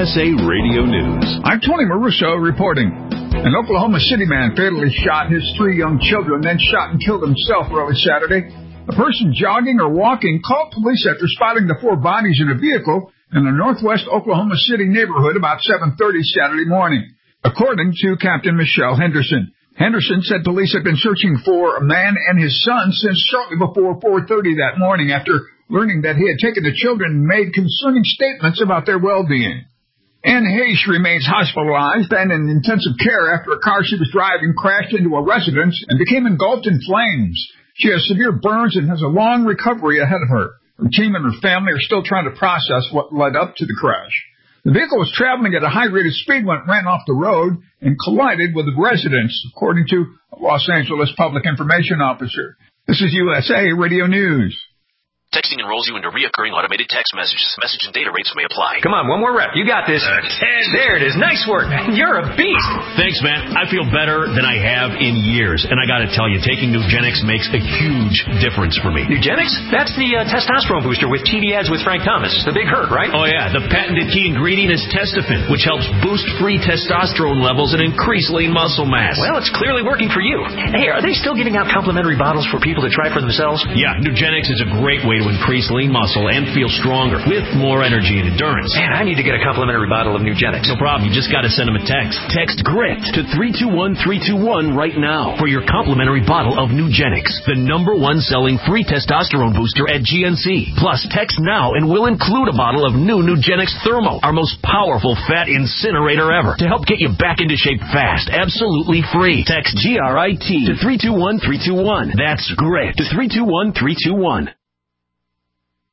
USA Radio News. I'm Tony Maruso reporting. An Oklahoma City man fatally shot his 3 young children, then shot and killed himself early Saturday. A person jogging or walking called police after spotting the 4 bodies in a vehicle in a northwest Oklahoma City neighborhood about 7:30 Saturday morning, according to Captain Michelle Henderson. Henderson said police had been searching for a man and his son since shortly before 4:30 that morning after learning that he had taken the children and made concerning statements about their well-being. Ann Hayes remains hospitalized and in intensive care after a car she was driving crashed into a residence and became engulfed in flames. She has severe burns and has a long recovery ahead of her. Her team and her family are still trying to process what led up to the crash. The vehicle was traveling at a high rate of speed when it ran off the road and collided with a residence, according to a Los Angeles public information officer. This is USA Radio News. Texting enrolls you into reoccurring automated text messages. Message and data rates may apply. Come on, one more rep. You got this. 10. There it is. Nice work. You're a beast. Thanks, man. I feel better than I have in years. And I got to tell you, taking Nugenix makes a huge difference for me. Nugenix? That's the testosterone booster with TV ads with Frank Thomas. The big hurt, right? Oh, yeah. The patented key ingredient is Testofen, which helps boost free testosterone levels and increase lean muscle mass. Well, it's clearly working for you. Hey, are they still giving out complimentary bottles for people to try for themselves? Yeah, Nugenix is a great way to increase lean muscle and feel stronger with more energy and endurance. Man, I need to get a complimentary bottle of Nugenix. No problem. You just got to send them a text. Text GRIT to 321321 right now for your complimentary bottle of Nugenix, the #1 selling free testosterone booster at GNC. Plus, text now and we'll include a bottle of new Nugenix Thermo, our most powerful fat incinerator ever, to help get you back into shape fast, absolutely free. Text GRIT to 321321. That's GRIT to 321321.